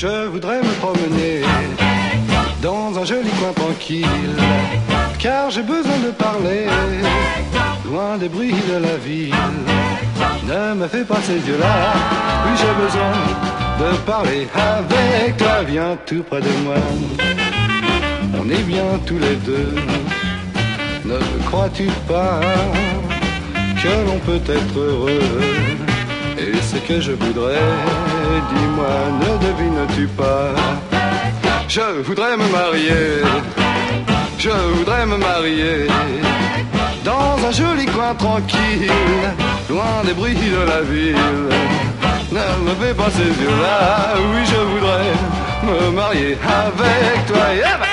Je voudrais me promener dans un joli coin tranquille, car j'ai besoin de parler, loin des bruits de la ville. Ne me fais pas ces yeux-là, oui j'ai besoin de parler avec toi. Viens tout près de moi, on est bien tous les deux. Ne crois-tu pas que l'on peut être heureux? Et ce que je voudrais, dis-moi, ne devines-tu pas? Je voudrais me marier, je voudrais me marier dans un joli coin tranquille, loin des bruits de la ville. Ne me fais pas ces yeux-là, oui je voudrais me marier avec toi. Yeah!